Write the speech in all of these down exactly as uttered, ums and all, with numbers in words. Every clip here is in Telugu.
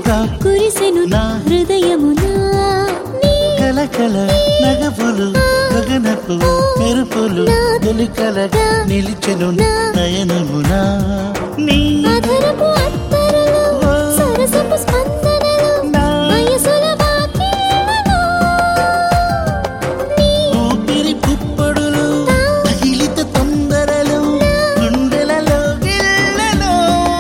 ప్రణయముగా కురిసెను నా హృదయమునా కలకల నగపులు గగనపు మెరుపులు తొలికలగా నిలిచెను నయనమునా నీ అధరపు అత్తరులు సరసపు స్పందనలు వయసుల వాకిళ్లలో ఊపిరి పుప్పొడులు తగిలిత తొందరలు గుండెలలో గిల్లలో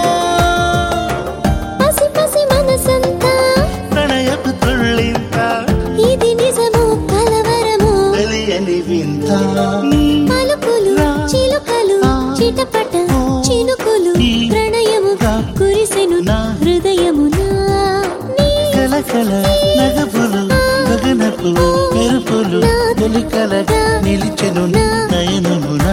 పసి పసి మనసంతా ప్రణయపు తుళ్ళింత ఇది నిజము కలవరము తెలియని వింత పలుకులు చిలుకలు చిటపట చినుకులు ప్రణయముగా కురిసెను నా హృదయమునా కలకల నగపులు గగనపు మెరుపులు తొలికలగా నిలిచెను నయనమునా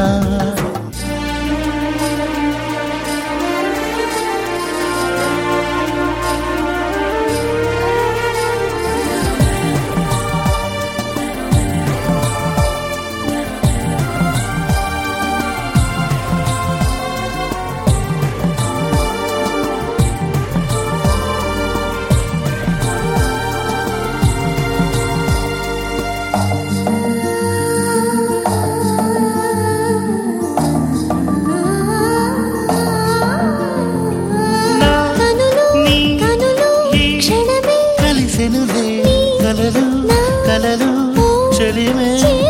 కలిసెనులే కలలు కలలు చెలిమే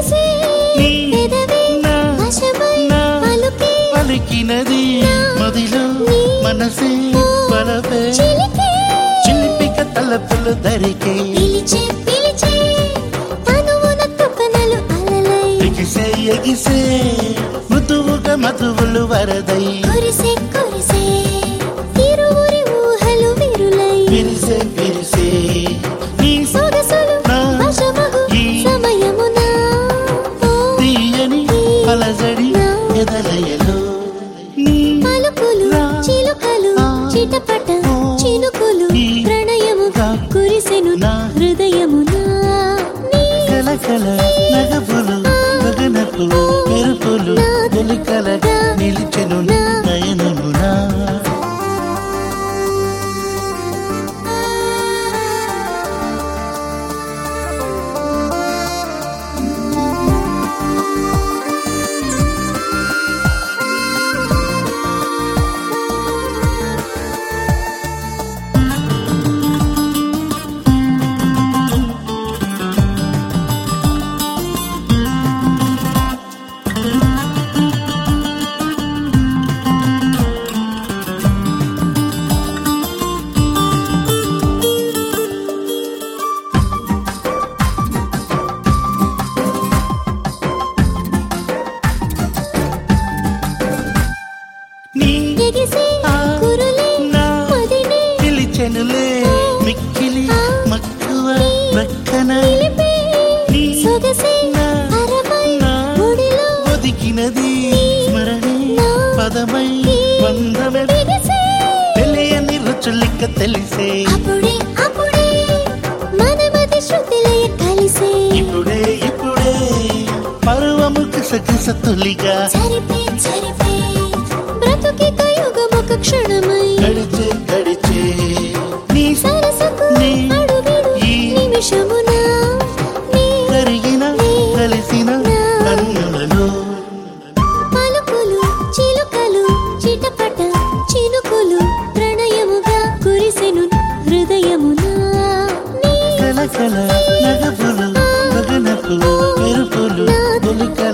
పలికినది మదిలో మనసే పలపే చిలిపిక తలపులు దరికే ఎగిసే ఎగిసే మృదువుగా మధువులు వరదై విరిసే విరిసే నీ తీయని అలజడి ఎదలయలో పలుకులు చిలుకలు చిటపట చినుకులు ప్రణయముగా కురిసెను నా హృదయమునా కలకల నగపులు గగనపు మెరుపులు తొలికలగా నిలిచెను నయనమునా పిలిచెనులే మిక్కిలి మక్కువ ప్రక్కన ఒదికినది స్మరణే పదమై వందమే తెలియని రుచులిక తెలిసే ఇప్పుడే ఇప్పుడే పర్వము కిసకిస తొలిగా క్షణమై గడిచే గడిచే నీ సరసకు నీ అడుగుడు ఈ నిమిషమున నీ కరిగిన కలిసిన కన్నులలో పలుకులు చిలుకలు చిటపట చినుకులు ప్రణయముగా కురిసెను హృదయమునా కలకల నగపులు గగనపు మెరుపులు తొలిక